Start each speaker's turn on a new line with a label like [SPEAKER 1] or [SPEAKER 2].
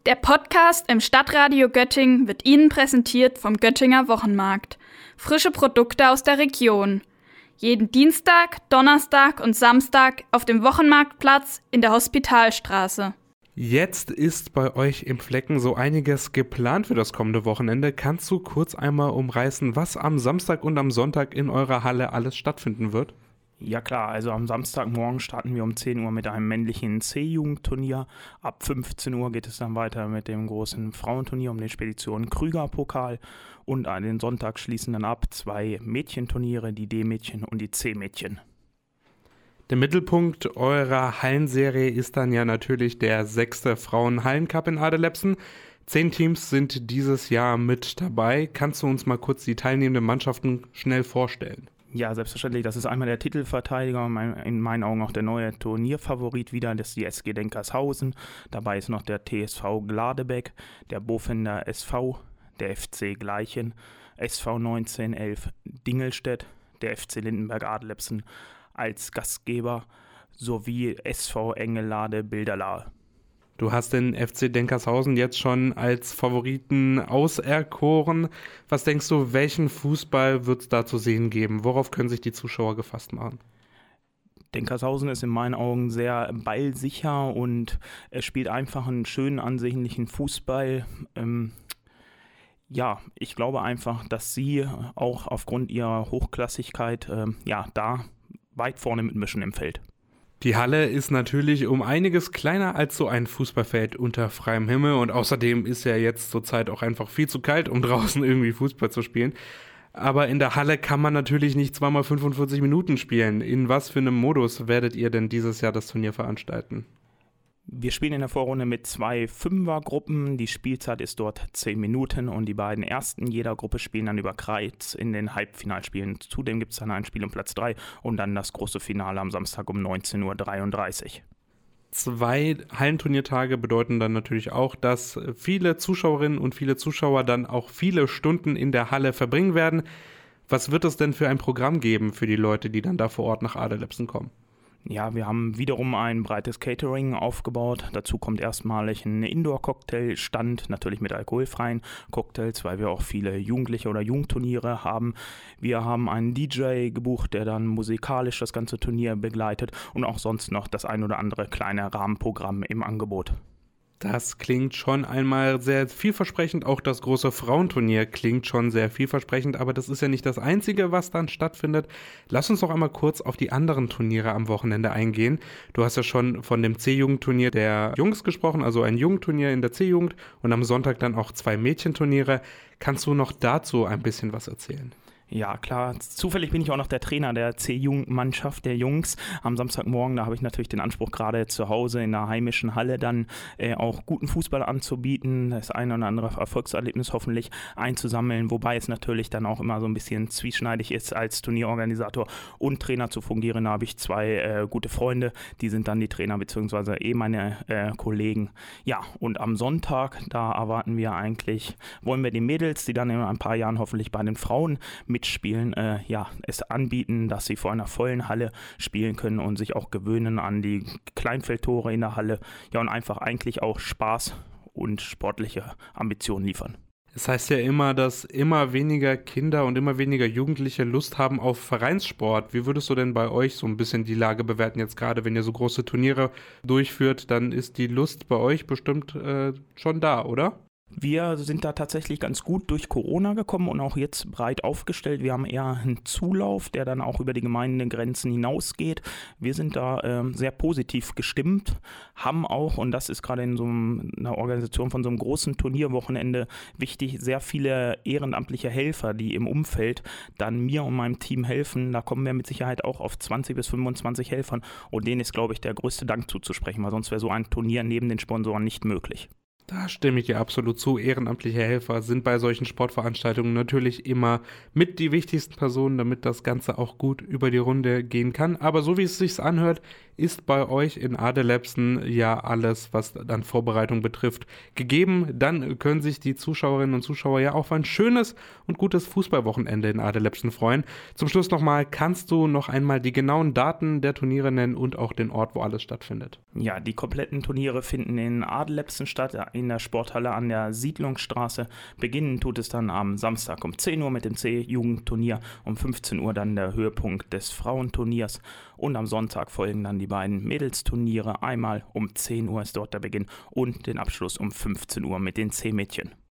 [SPEAKER 1] Der Podcast im Stadtradio Göttingen wird Ihnen präsentiert vom Göttinger Wochenmarkt. Frische Produkte aus der Region. Jeden Dienstag, Donnerstag und Samstag auf dem Wochenmarktplatz in der Hospitalstraße.
[SPEAKER 2] Jetzt ist bei euch im Flecken so einiges geplant für das kommende Wochenende. Kannst du kurz einmal umreißen, was am Samstag und am Sonntag in eurer Halle alles stattfinden wird?
[SPEAKER 3] Ja klar, also am Samstagmorgen starten wir um 10 Uhr mit einem männlichen C-Jugendturnier. Ab 15 Uhr geht es dann weiter mit dem großen Frauenturnier um den Spedition-Krüger-Pokal. Und an den Sonntag schließen dann ab 2 Mädchenturniere, die D-Mädchen und die C-Mädchen.
[SPEAKER 2] Der Mittelpunkt eurer Hallenserie ist dann ja natürlich der 6. Frauen-Hallencup in Adelepsen. 10 Teams sind dieses Jahr mit dabei. Kannst du uns mal kurz die teilnehmenden Mannschaften schnell vorstellen?
[SPEAKER 3] Ja, selbstverständlich. Das ist einmal der Titelverteidiger, in meinen Augen auch der neue Turnierfavorit wieder, das ist die SG Denkershausen. Dabei ist noch der TSV Gladebeck, der Bofender SV, der FC Gleichen, SV 1911 Dingelstedt, der FC Lindenberg Adelepsen als Gastgeber sowie SV Engelade Bilderlahe.
[SPEAKER 2] Du hast den FC Denkershausen jetzt schon als Favoriten auserkoren. Was denkst du, welchen Fußball wird es da zu sehen geben? Worauf können sich die Zuschauer gefasst machen?
[SPEAKER 3] Denkershausen ist in meinen Augen sehr ballsicher und er spielt einfach einen schönen, ansehnlichen Fußball. Ich glaube einfach, dass sie auch aufgrund ihrer Hochklassigkeit da weit vorne mitmischen im Feld.
[SPEAKER 2] Die Halle ist natürlich um einiges kleiner als so ein Fußballfeld unter freiem Himmel und außerdem ist ja jetzt zurzeit auch einfach viel zu kalt, um draußen irgendwie Fußball zu spielen. Aber in der Halle kann man natürlich nicht 2x45 Minuten spielen. In was für einem Modus werdet ihr denn dieses Jahr das Turnier veranstalten?
[SPEAKER 3] Wir spielen in der Vorrunde mit 2 Fünfergruppen. Die Spielzeit ist dort 10 Minuten und die beiden ersten jeder Gruppe spielen dann über Kreuz in den Halbfinalspielen. Zudem gibt es dann ein Spiel um Platz 3 und dann das große Finale am Samstag um 19.33 Uhr.
[SPEAKER 2] 2 Hallenturniertage bedeuten dann natürlich auch, dass viele Zuschauerinnen und viele Zuschauer dann auch viele Stunden in der Halle verbringen werden. Was wird es denn für ein Programm geben für die Leute, die dann da vor Ort nach Adelepsen kommen?
[SPEAKER 3] Ja, wir haben wiederum ein breites Catering aufgebaut. Dazu kommt erstmalig ein Indoor-Cocktail-Stand, natürlich mit alkoholfreien Cocktails, weil wir auch viele Jugendliche oder Jugendturniere haben. Wir haben einen DJ gebucht, der dann musikalisch das ganze Turnier begleitet und auch sonst noch das ein oder andere kleine Rahmenprogramm im Angebot.
[SPEAKER 2] Das klingt schon einmal sehr vielversprechend. Auch das große Frauenturnier klingt schon sehr vielversprechend, aber das ist ja nicht das Einzige, was dann stattfindet. Lass uns doch einmal kurz auf die anderen Turniere am Wochenende eingehen. Du hast ja schon von dem C-Jugendturnier der Jungs gesprochen, also ein Jugendturnier in der C-Jugend und am Sonntag dann auch 2 Mädchenturniere. Kannst du noch dazu ein bisschen was erzählen?
[SPEAKER 3] Ja, klar. Zufällig bin ich auch noch der Trainer der C-Jugendmannschaft der Jungs. Am Samstagmorgen, da habe ich natürlich den Anspruch, gerade zu Hause in der heimischen Halle dann auch guten Fußball anzubieten, das eine oder andere Erfolgserlebnis hoffentlich einzusammeln, wobei es natürlich dann auch immer so ein bisschen zwieschneidig ist, als Turnierorganisator und Trainer zu fungieren. Da habe ich 2 gute Freunde, die sind dann die Trainer beziehungsweise meine Kollegen. Ja, und am Sonntag, da erwarten wir eigentlich, wollen wir den Mädels, die dann in ein paar Jahren hoffentlich bei den Frauen mitspielen, es anbieten, dass sie vor einer vollen Halle spielen können und sich auch gewöhnen an die Kleinfeldtore in der Halle, ja, und einfach eigentlich auch Spaß und sportliche Ambitionen liefern.
[SPEAKER 2] Es heißt ja immer, dass immer weniger Kinder und immer weniger Jugendliche Lust haben auf Vereinssport. Wie würdest du denn bei euch so ein bisschen die Lage bewerten? Jetzt gerade, wenn ihr so große Turniere durchführt, dann ist die Lust bei euch bestimmt schon da, oder?
[SPEAKER 3] Wir sind da tatsächlich ganz gut durch Corona gekommen und auch jetzt breit aufgestellt. Wir haben eher einen Zulauf, der dann auch über die Gemeindegrenzen hinausgeht. Wir sind da sehr positiv gestimmt, haben auch, und das ist gerade in so einer Organisation von so einem großen Turnierwochenende wichtig, sehr viele ehrenamtliche Helfer, die im Umfeld dann mir und meinem Team helfen. Da kommen wir mit Sicherheit auch auf 20 bis 25 Helfern und denen ist, glaube ich, der größte Dank zuzusprechen, weil sonst wäre so ein Turnier neben den Sponsoren nicht möglich.
[SPEAKER 2] Da stimme ich dir absolut zu. Ehrenamtliche Helfer sind bei solchen Sportveranstaltungen natürlich immer mit die wichtigsten Personen, damit das Ganze auch gut über die Runde gehen kann. Aber so wie es sich anhört, ist bei euch in Adelepsen ja alles, was dann Vorbereitung betrifft, gegeben. Dann können sich die Zuschauerinnen und Zuschauer ja auf ein schönes und gutes Fußballwochenende in Adelepsen freuen. Zum Schluss nochmal, kannst du noch einmal die genauen Daten der Turniere nennen und auch den Ort, wo alles stattfindet?
[SPEAKER 3] Ja, die kompletten Turniere finden in Adelepsen statt, in der Sporthalle an der Siedlungsstraße. Beginnen tut es dann am Samstag um 10 Uhr mit dem C-Jugendturnier, um 15 Uhr dann der Höhepunkt des Frauenturniers und am Sonntag folgen dann die beiden Mädelsturniere. Einmal um 10 Uhr ist dort der Beginn und den Abschluss um 15 Uhr mit den C-Mädchen.